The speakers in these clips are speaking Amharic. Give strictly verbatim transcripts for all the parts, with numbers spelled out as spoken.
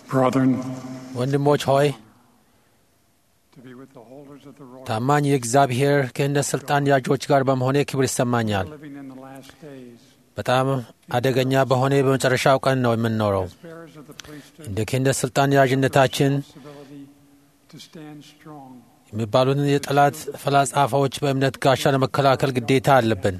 Brethren, ወንድሞች ሆይ to be with the holders of the royal ታማኝ የእግዚአብሔር ክህነት ሥልጣን ያዦች ጋር በመሆኔ ክብር ይሰማኛል። living in the last days, በጣም አደገኛ በሆነ በመጨረሻው ቀን ነው የምንኖረው። as bearers of the priesthood, እንደ ክህነት ሥልጣን ያዥነታችን responsibility to stand strong. የሚባሉትን የጠላት ፈላጻፋዎች በእምነት ጋሻ ለመከላከል ግዴታ አለብን።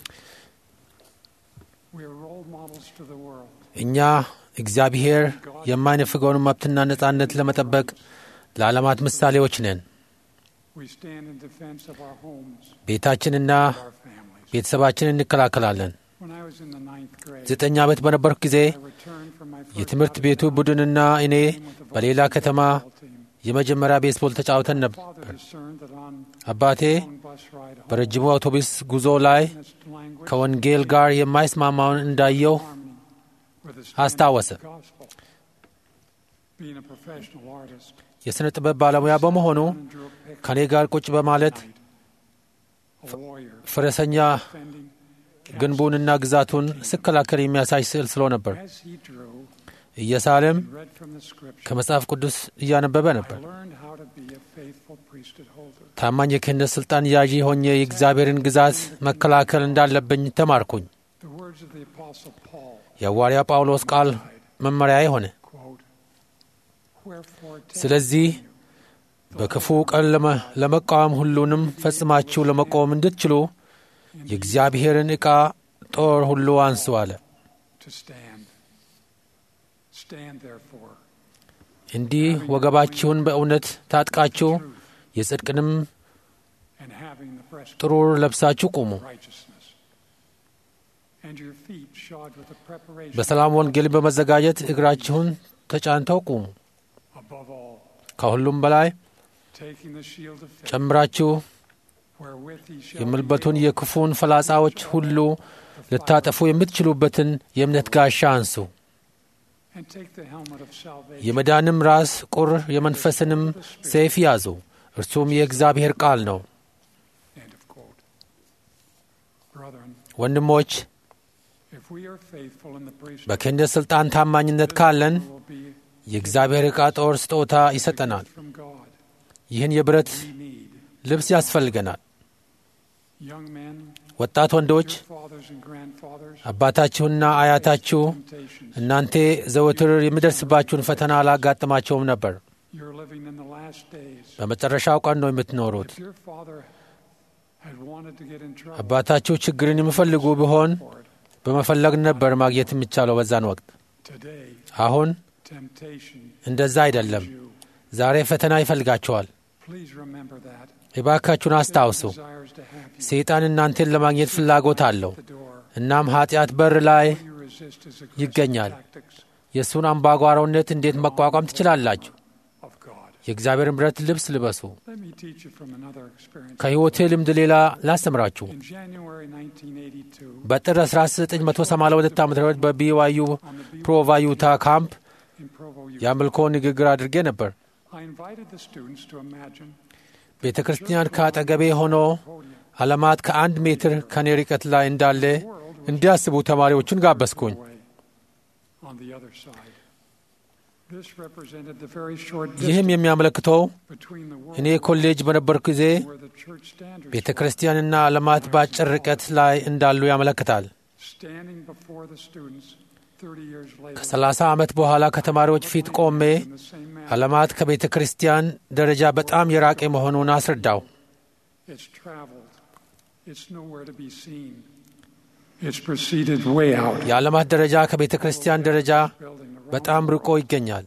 We are role models to the world. እኛ እግዚአብሔር የማይነፍገውን መብትና ነጻነት ለመጠበቅ ለዓለማት ምሳሌዎች ነን። We stand in defense of our homes, ቤታችንና our families. ቤተሰባችንን እንከላከላለን። When I was in the ninth grade, ዘጠኝ ዓመት በነበርኩ ጊዜ I returned from my first የትምህርት ቤቱ ቡድንና እኔ በሌላ ከተማ የመጀመሪያ ቤስቦል ተጫውተን ነበር። father discerned that on አባቴ a long bus ride home, በረጅሙ አውቶቡስ ጉዞ ላይ this language ከወንጌል ጋር የማይስማማውን እንዳየው harmony with the አስታወሰ። standards of the gospel. Being a professional artist, የሥነ ጥበብ ባለሙያ በመሆኑ and drew a picture ከኔ ጋር ቁጭ በማለት of a warrior ፈረሰኛ defending ግንቡንና ግዛቱን ሲከላከል የሚያሳይ ስዕል ስሎ ነበር። as he drew ኢየሩሳሌም and read from the scripture. ከመጽሐፍ ቅዱስ እያነበበ I ነበር። learned how to be a faithful priesthood holder. ታማኝ የክህነት ሥልጣን ያዢ ሆኜ የእግዚአብሔርን ግዛት መከላከል እንዳለብኝ ተማርኩኝ። The words of the apostle Paul, የሐዋርያ ጳውሎስ ቃል መመሪያ ሆነ። quote, "Wherefore take ስለዚህ በክፉ ቀን ለመ- ለመቃወም ሁሉንም ፈጽማችሁ ለመቆም እንድትችሉ የእግዚአብሔርን ዕቃ ጦር ሁሉ አንሱ አለ። to stand. Stand therefore, እንዲህ ወገባችሁን በእውነት ታጥቃችሁ የጽድቅንም and having the breastplate ጥሩር ለብሳችሁ ቁሙ። of righteousness, and your feet shod with the preparation በሰላም ወንጌል በመዘጋጀት እግራችሁን ተጫንተው ቁሙ። above all, ከሁሉም በላይ taking the shield of faith, ጨምራችሁ wherewith ye shall የምልበቱን be able የክፉን ፈላጻዎች ሁሉ ልታጠፉ የምትችሉበትን የእምነት ጋሻ አንሱ። and take the helmet of salvation, የመዳንም ራስ ቁር የመንፈስንም ሰይፍ ያዙ፣ እርሱም የእግዚአብሔር ቃል ነው። end of quote. Brethren, ወንድሞች if we are faithful in the priesthood, በክህነት ሥልጣን ታማኝነት ካለን there will be የእግዚአብሔር ዕቃ ጦር ስጦታ ይሰጠናል። from God. ይህን የብረት We need ልብስ ያስፈልገናል። young men, ወጣት ወንዶች your fathers and grandfathers, አባታችሁና አያታችሁ temptations. እናንተ ዘወትር የሚደርስባችሁን ፈተና አላጋጥማቸውም ነበር። You're living in the last days. በመጨረሻው ቀን ነው የምትኖሩት። If your father had wanted to get in trouble አባታችሁ ችግርን የሚፈልጉ ቢሆን for it, በመፈለግ ነበር ማግኘት የሚቻለው በዛን ወቅት። today አሁን temptation እንደዛ አይደለም። is you. ዛሬ ፈተና ይፈልጋቸዋል። Please remember that. እባካችሁን አስታውሱ። Desires to have you ሰይጣን እናንተን ለማግኘት ፍላጎት አለው። at the door. እናም ኃጢአት በር ላይ You resist his aggressive ይገኛል። tactics የእሱን አምባጓሮነት እንዴት መቋቋም ትችላላችሁ? of God. የእግዚአብሔርን ብረት ልብስ ልበሱ። Let me teach you from another experience. ከሕይወቴ ልምድ ሌላ ላስተምራችሁ። In January nineteen eighty-two, በጥር ዘጠኝ መቶ ሰማንያ ሁለት ዓ ም በቢዋዩ ፕሮቫ ዩታ ካምፕ in Provo, Utah, የአምልኮ ንግግር አድርጌ ነበር። I invited the students to imagine ቤተ ክርስቲያን ከአጠገቤ ሆኖ podium. ዓለማት ከአንድ ሜትር ከኔ ርቀት ላይ እንዳለ እንዲያስቡ ተማሪዎቹን ጋበዝኩኝ። Away on the other side. This represented the very short ይህም distance የሚያመለክተው between the እኔ world ኮሌጅ በነበርኩ ጊዜ where the church standards ቤተ ክርስቲያንና ዓለማት በአጭር ርቀት ላይ እንዳሉ ያመለክታል። standing before the students thirty years later. ከሰላሳ ዓመት በኋላ ከተማሪዎች ፊት ቆሜ in the same manner. ዓለማት ከቤተ ክርስቲያን ደረጃ በጣም የራቀ መሆኑን አስረዳው። It's traveled. It's nowhere to be seen. It's proceeded way out. የዓለማት ደረጃ ከቤተ ክርስቲያን ደረጃ Building around በጣም the ርቆ world. ይገኛል።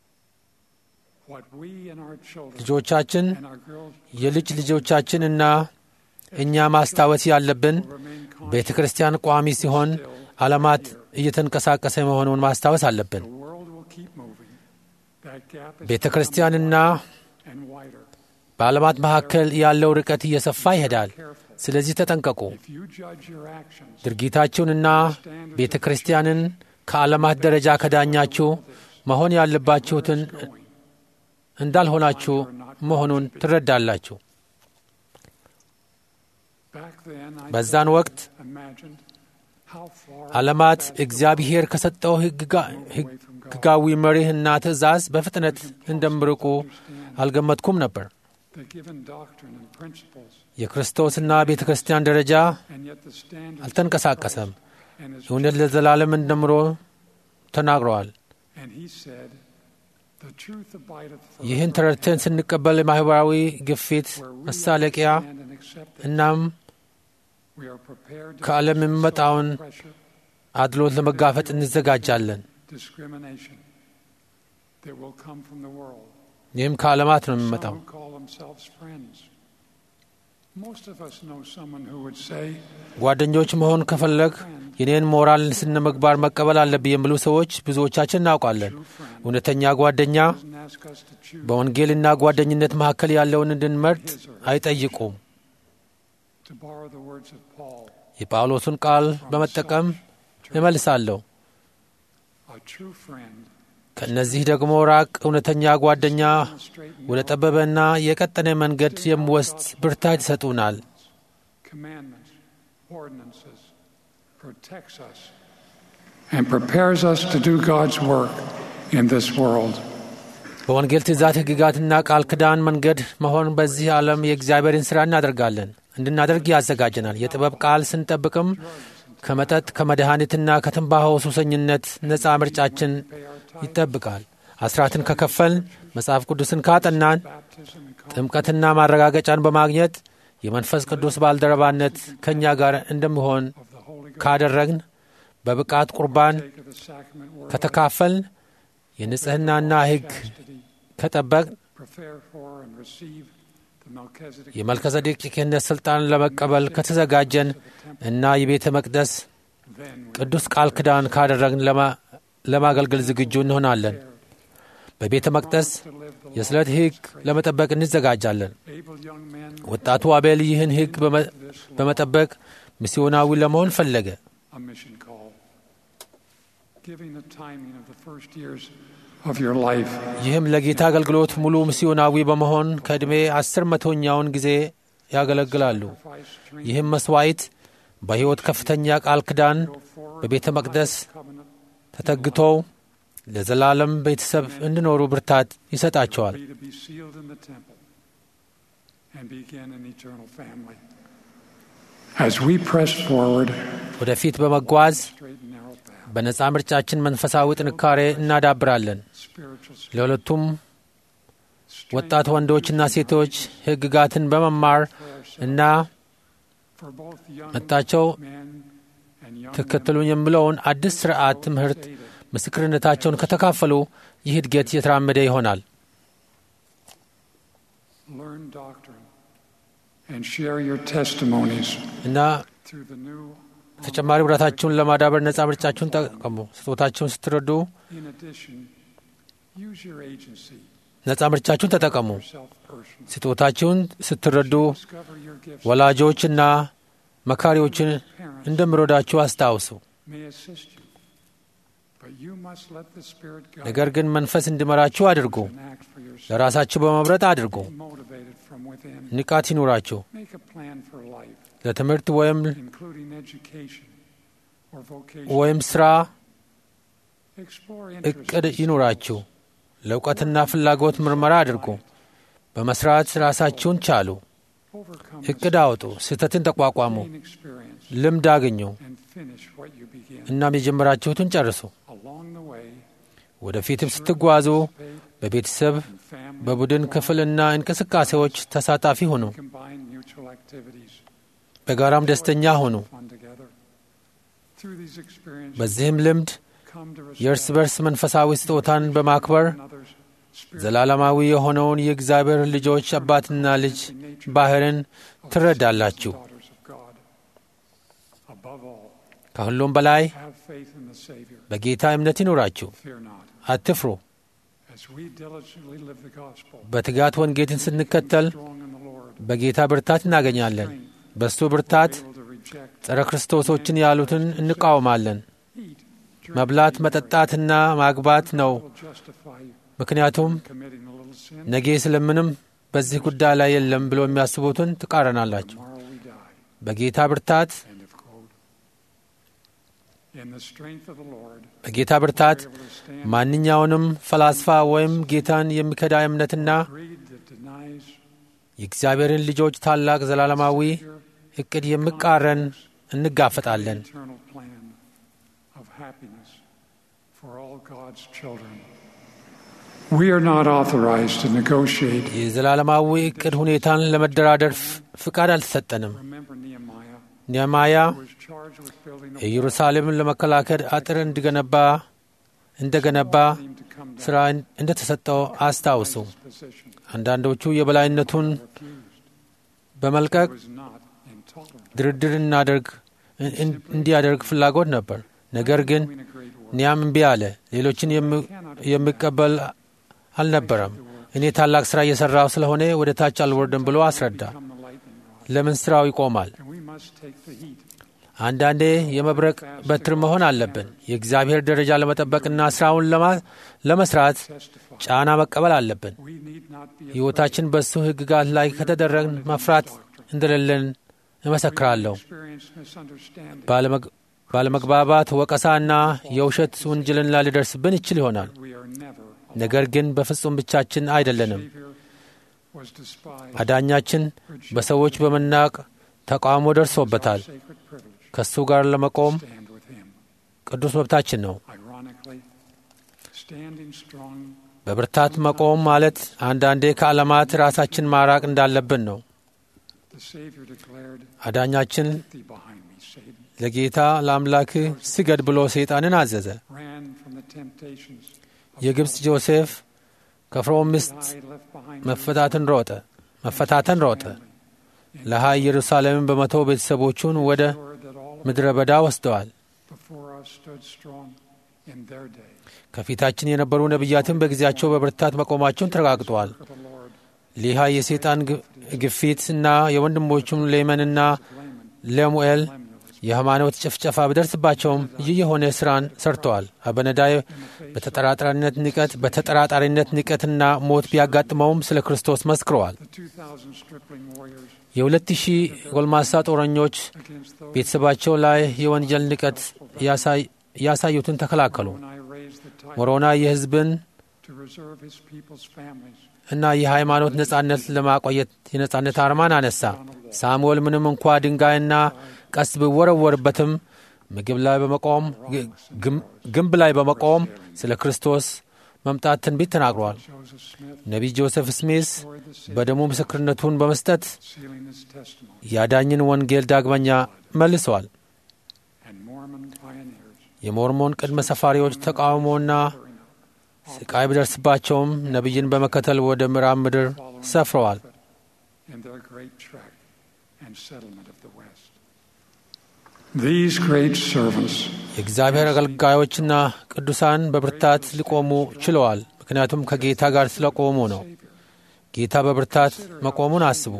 What we and our children ልጆቻችን and our girls የልጅ ልጆቻችንና እኛ ማስታወስ ያለብን will remain ቤተ conscious. ክርስቲያን ቋሚ ሲሆን ዓለማት እየተንቀሳቀሰ መሆኑን ማስታወስ አለብን። The world will keep moving. That gap is ቤተ ክርስቲያንና and wider. በዓለማት መካከል ያለው ርቀት እየሰፋ ይሄዳል። Careful. ስለዚህ ተጠንቀቁ። If you judge your actions ድርጊታችሁንና ቤተ ክርስቲያንን ከዓለማት ደረጃ ከዳኛችሁ መሆን ያለባችሁትን going, እንዳልሆናችሁ መሆኑን ትረዳላችሁ። back then I በዛን ወቅት imagined how far ዓለማት እግዚአብሔር ከሰጠው ሕግ ጋ- ሕግ away from ሕጋዊ መሪህና ትእዛዝ በፍጥነት እንደምርቁ አልገመትኩም ነበር። የክርስቶስና ቤተ ክርስቲያን ደረጃ አልተንቀሳቀሰም። እውነት ለዘላለም እንደምሮ ተናግረዋል። ይህን ተረድተን ስንቀበል የማኅበራዊ ግፊት መሳለቂያ እናም ከዓለም የሚመጣውን አድሎት ለመጋፈጥ እንዘጋጃለን። ይህም ከዓለማት ነው የሚመጣው። ጓደኞች መሆን ከፈለግ የኔን ሞራል ስነ ምግባር መቀበል አለብኝ የሚሉ ሰዎች ብዙዎቻችን እናውቃለን። እውነተኛ ጓደኛ በወንጌልና ጓደኝነት መካከል ያለውን እንድንመርጥ አይጠይቁም። የጳውሎስን ቃል በመጠቀም እመልሳለሁ። ከእነዚህ ደግሞ ራቅ። እውነተኛ ጓደኛ ወደ ጠበበና የቀጠነ መንገድ የሚወስድ ብርታት ይሰጡናል። በወንጌል ትእዛዝ ሕግጋትና ቃል ኪዳን መንገድ መሆን በዚህ ዓለም የእግዚአብሔርን ሥራ እናደርጋለን እንድናደርግ ያዘጋጀናል። የጥበብ ቃል ስንጠብቅም ከመጠጥ ከመድኃኒትና ከትንባሆ ሱሰኝነት ነፃ ምርጫችን ይጠብቃል። አስራትን ከከፈልን፣ መጽሐፍ ቅዱስን ካጠናን፣ ጥምቀትና ማረጋገጫን በማግኘት የመንፈስ ቅዱስ ባልደረባነት ከእኛ ጋር እንደሚሆን ካደረግን፣ በብቃት ቁርባን ከተካፈልን፣ የንጽሕናና ሕግ ከጠበቅን፣ የመልከዘዴቅ የክህነት ሥልጣን ለመቀበል ከተዘጋጀን እና የቤተ መቅደስ ቅዱስ ቃል ኪዳን ካደረግን ለማገልገል ዝግጁ እንሆናለን። በቤተ መቅደስ የስለት ሕግ ለመጠበቅ እንዘጋጃለን። ወጣቱ አቤል ይህን ሕግ በመጠበቅ ሚስዮናዊ ለመሆን ፈለገ። ይህም ለጌታ አገልግሎት ሙሉ ሚስዮናዊ በመሆን ከዕድሜ አስር መቶኛውን ጊዜ ያገለግላሉ። ይህም መሥዋዕት በሕይወት ከፍተኛ ቃል ኪዳን በቤተ መቅደስ ተተግተው ለዘላለም ቤተሰብ እንዲኖሩ ብርታት ይሰጣቸዋል። ወደፊት በመጓዝ በነጻ ምርጫችን መንፈሳዊ ጥንካሬ እናዳብራለን። ለሁለቱም ወጣት ወንዶችና ሴቶች ሕግጋትን በመማር እና መጣቸው ተከተሉኝ የሚለውን አዲስ ሥርዓት ትምህርት ምስክርነታቸውን ከተካፈሉ ይህ እድገት የተራመደ ይሆናል። እና ተጨማሪ ብራታችሁን ለማዳበር ነጻ ምርጫችሁን ተጠቀሙ። ስጦታችሁን ስትረዱ ነጻ ምርጫችሁን ተጠቀሙ። ስጦታችሁን ስትረዱ ወላጆችና መካሪዎችን እንደምረዳችሁ አስታውሱ። ነገር ግን መንፈስ እንዲመራችሁ አድርጉ። ለራሳችሁ በመምረጥ አድርጉ። ንቃት ይኑራችሁ። ለትምህርት ወይም ወይም ሥራ እቅድ ይኑራችሁ። ለእውቀትና ፍላጎት ምርመራ አድርጉ። በመስራት ራሳችሁን ቻሉ። እቅድ አውጡ። ስህተትን ተቋቋሙ። ልምድ አገኙ። እናም የጀመራችሁትን ጨርሱ። ወደፊትም ስትጓዙ በቤተሰብ በቡድን ክፍልና እንቅስቃሴዎች ተሳታፊ ሁኑ። በጋራም ደስተኛ ሁኑ። በዚህም ልምድ የእርስ በርስ መንፈሳዊ ስጦታን በማክበር ዘላለማዊ የሆነውን የእግዚአብሔር ልጆች አባትና ልጅ ባህርን ትረዳላችሁ። ከሁሉም በላይ በጌታ እምነት ይኑራችሁ። አትፍሩ። በትጋት ወንጌልን ስንከተል በጌታ ብርታት እናገኛለን። በእሱ ብርታት ጸረ ክርስቶሶችን ያሉትን እንቃወማለን። መብላት፣ መጠጣትና ማግባት ነው። ምክንያቱም ነገ ስለምንም በዚህ ጉዳይ ላይ የለም ብሎ የሚያስቡትን ትቃረናላችሁ። በጌታ ብርታት በጌታ ብርታት ማንኛውንም ፈላስፋ ወይም ጌታን የሚከዳ እምነትና የእግዚአብሔርን ልጆች ታላቅ ዘላለማዊ ዕቅድ የሚቃረን እንጋፈጣለን። የዘላለማዊ ዕቅድ ሁኔታን ለመደራደር ፍቃድ አልተሰጠንም። ኔህምያ ኢየሩሳሌምን ለመከላከል አጥር እንዲገነባ እንደገነባ ሥራ እንደተሰጠው አስታውሱ። አንዳንዶቹ የበላይነቱን በመልቀቅ ድርድር እናደርግ እንዲያደርግ ፍላጎት ነበር። ነገር ግን ኒያም እምቢ አለ። ሌሎችን የሚቀበል አልነበረም። እኔ ታላቅ ሥራ እየሠራሁ ስለሆነ ወደ ታች አልወርድም ብሎ አስረዳ። ለምን ሥራው ይቆማል? አንዳንዴ የመብረቅ በትር መሆን አለብን። የእግዚአብሔር ደረጃ ለመጠበቅና ሥራውን ለመስራት ጫና መቀበል አለብን። ሕይወታችን በእሱ ሕግጋት ላይ ከተደረግን መፍራት እንደሌለን እመሰክራለሁ። ባለመግባባት፣ ወቀሳና የውሸት ውንጅልና ሊደርስብን ይችል ይሆናል። ነገር ግን በፍጹም ብቻችን አይደለንም። አዳኛችን በሰዎች በመናቅ ተቃውሞ ደርሶበታል። ከእሱ ጋር ለመቆም ቅዱስ መብታችን ነው። በብርታት መቆም ማለት አንዳንዴ ከዓለማት ራሳችን ማራቅ እንዳለብን ነው። አዳኛችን ለጌታ ለአምላክህ ስገድ ብሎ ሰይጣንን አዘዘ። የግብፅ ጆሴፍ ከፍርዖን ሚስት መፈታትን ሮጠ መፈታተን ሮጠ። ለሃይ ኢየሩሳሌምን በመቶ ቤተሰቦቹን ወደ ምድረ በዳ ወስደዋል። ከፊታችን የነበሩ ነቢያትን በጊዜያቸው በብርታት መቆማቸውን ተረጋግጠዋል። ሊሃ የሰይጣን ግፊት እና የወንድሞቹም ሌመንና ለሙኤል የሃይማኖት ጭፍጨፋ ቢደርስባቸውም ይህ የሆነ ሥራን ሰርተዋል። አበነዳይ በተጠራጣሪነት ንቀት በተጠራጣሪነት ንቀትና ሞት ቢያጋጥመውም ስለ ክርስቶስ መስክረዋል። የሁለት ሺህ ጎልማሳ ጦረኞች ቤተሰባቸው ላይ የወንጀል ንቀት ያሳዩትን ተከላከሉ። ሞሮና የሕዝብን እና የሃይማኖት ነጻነት ለማቆየት የነጻነት አርማን አነሳ። ሳሙኤል ምንም እንኳ ድንጋይና ቀስ ቢወረወርበትም ምግብ ላይ በመቆም ግንብ ላይ በመቆም ስለ ክርስቶስ መምጣት ትንቢት ተናግሯል። ነቢይ ጆሴፍ ስሚስ በደሙ ምስክርነቱን በመስጠት የአዳኝን ወንጌል ዳግመኛ መልሰዋል። የሞርሞን ቅድመ ሰፋሪዎች ተቃውሞና ስቃይ ቢደርስባቸውም ነቢይን በመከተል ወደ ምዕራብ ምድር ሰፍረዋል። የእግዚአብሔር አገልጋዮችና ቅዱሳን በብርታት ሊቆሙ ችለዋል። ምክንያቱም ከጌታ ጋር ስለቆሙ ነው። ጌታ በብርታት መቆሙን አስቡ።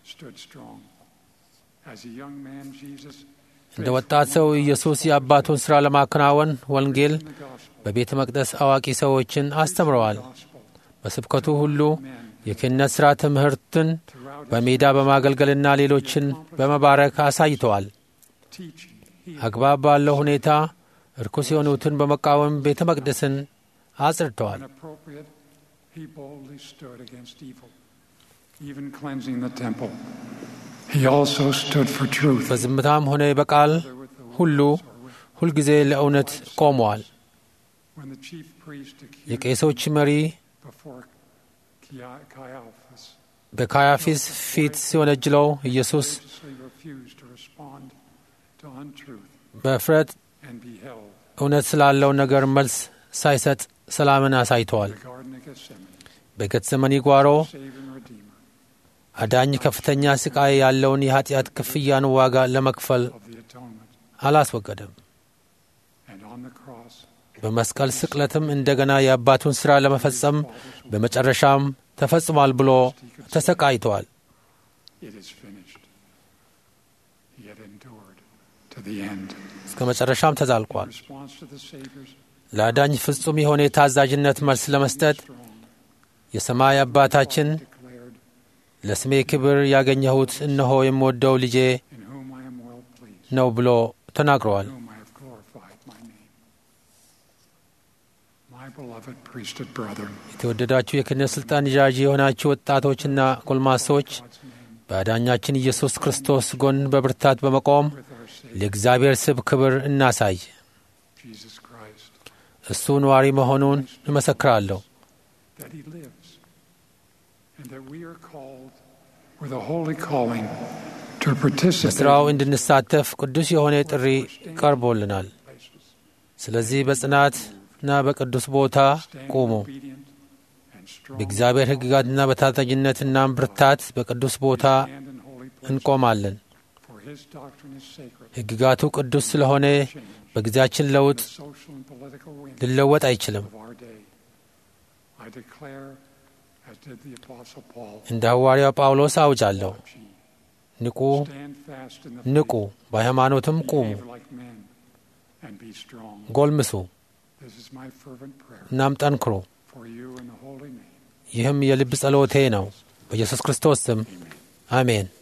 እንደ ወጣት ሰው ኢየሱስ የአባቱን ሥራ ለማከናወን ወንጌል በቤተ መቅደስ አዋቂ ሰዎችን አስተምረዋል። በስብከቱ ሁሉ የክህነት ሥራ ትምህርትን በሜዳ በማገልገልና ሌሎችን በመባረክ አሳይተዋል። አግባብ ባለው ሁኔታ ርኩስ የሆኑትን በመቃወም ቤተ መቅደስን አጽድተዋል። በዝምታም ሆነ በቃል ሁሉ ሁልጊዜ ለእውነት ቆመዋል። የቄሶች መሪ በካያፊስ ፊት ሲወነጅለው ኢየሱስ በፍረት እውነት ስላለው ነገር መልስ ሳይሰጥ ሰላምን አሳይተዋል። በጌቴሴማኒ ጓሮ አዳኝ ከፍተኛ ስቃይ ያለውን የኃጢአት ክፍያን ዋጋ ለመክፈል አላስወገደም። በመስቀል ስቅለትም እንደገና የአባቱን ሥራ ለመፈጸም በመጨረሻም ተፈጽሟል ብሎ ተሰቃይተዋል። እስከ መጨረሻም ተዛልቋል። ለአዳኝ ፍጹም የሆነ የታዛዥነት መልስ ለመስጠት የሰማይ አባታችን ለስሜ ክብር ያገኘሁት እነሆ የምወደው ልጄ ነው ብሎ ተናግረዋል። beloved priesthood brethren, የተወደዳችሁ የክህነት ሥልጣን ይዣዥ የሆናችሁ ወጣቶችና ጎልማሶች በአዳኛችን ኢየሱስ ክርስቶስ ጎን በብርታት በመቆም ለእግዚአብሔር ስብ ክብር እናሳይ። Jesus Christ, እሱ ነዋሪ መሆኑን እመሰክራለሁ። that he lives, and that we are called with a holy calling to participate. በሥራው እንድንሳተፍ ቅዱስ የሆነ ጥሪ ቀርቦልናል። ስለዚህ በጽናትና በቅዱስ ቦታ ቁሙ። በእግዚአብሔር ሕግጋትና በታዛዥነትና ብርታት በቅዱስ ቦታ እንቆማለን። ሕግጋቱ ቅዱስ ስለሆነ በጊዜያችን ለውጥ ሊለወጥ አይችልም። እንደ ሐዋርያው ጳውሎስ አውጃለሁ፣ ንቁ ንቁ፣ በሃይማኖትም ቁሙ፣ ጎልምሱ፣ እናም ጠንክሩ። ይህም የልብ ጸሎቴ ነው። በኢየሱስ ክርስቶስ ስም አሜን።